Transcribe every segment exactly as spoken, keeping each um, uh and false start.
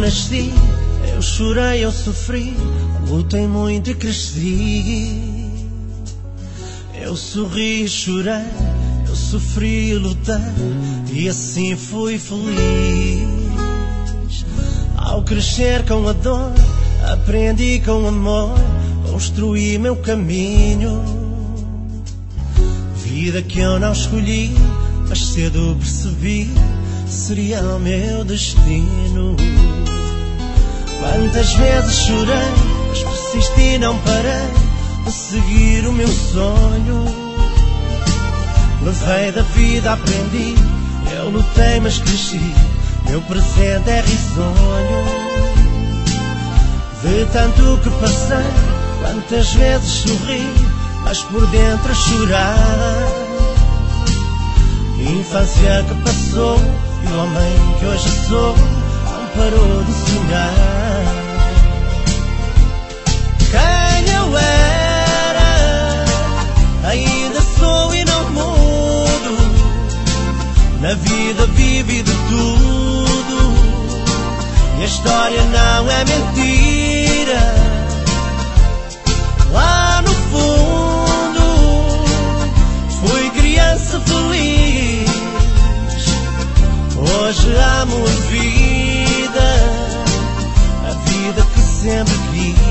nasci, eu chorei, eu sofri, lutei muito e cresci. Eu sorri e chorei, eu sofri e lutei, e assim fui feliz. Ao crescer com a dor, aprendi com amor, construí meu caminho. Vida que eu não escolhi, mas cedo percebi, seria o meu destino. Quantas vezes chorei, mas persisti e não parei de seguir o meu sonho. Levei da vida, aprendi, eu lutei mas cresci, meu presente é risonho. De tanto que passei, quantas vezes sorri, mas por dentro a chorar. Infância que passou e o homem que hoje sou não parou de sonhar. Quem eu era, ainda sou e não mudo. Na vida vivi de tudo, e a história não é mentira. Lá no fundo fui criança feliz. Hoje amo a vida, a vida que sempre quis.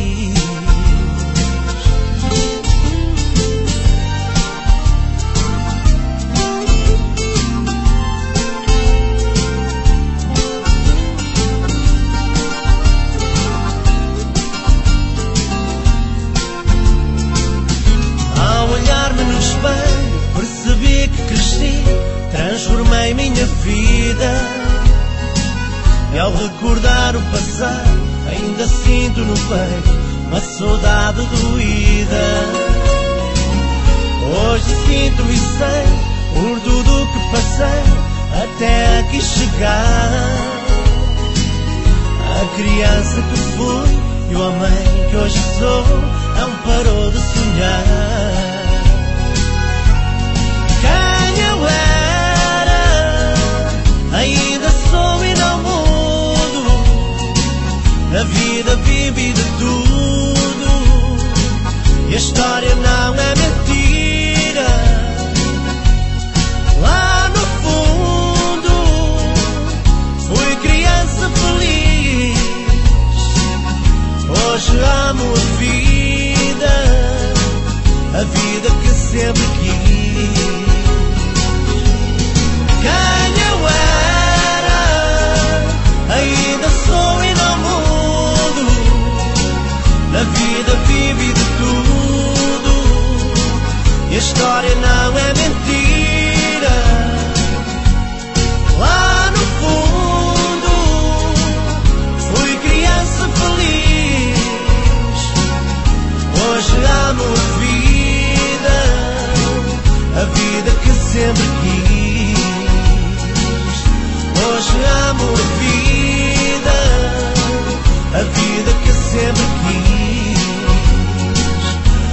Ao olhar-me no espelho, percebi que cresci, transformei minha vida. E ao recordar o passado, ainda sinto no peito uma saudade doída. Hoje sinto e sei, por tudo que passei, até aqui chegar. A criança que fui e o homem que hoje sou não parou de sonhar. Quem eu era, ainda sou e não mudo. Na vida vivi de tudo, e a história não é mentira. Lá no fundo fui criança feliz. Hoje amo a vida, a vida que sempre quis. Quem eu era, ainda sou e não mudo. Na vida vivi de tudo, e a história não é mentira. Lá no fundo fui criança feliz. Hoje amo a vida, a vida que sempre quis. Hoje amo a vida, a vida que sempre quis.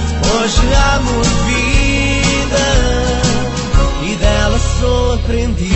Hoje amo a vida, e dela sou aprendiz.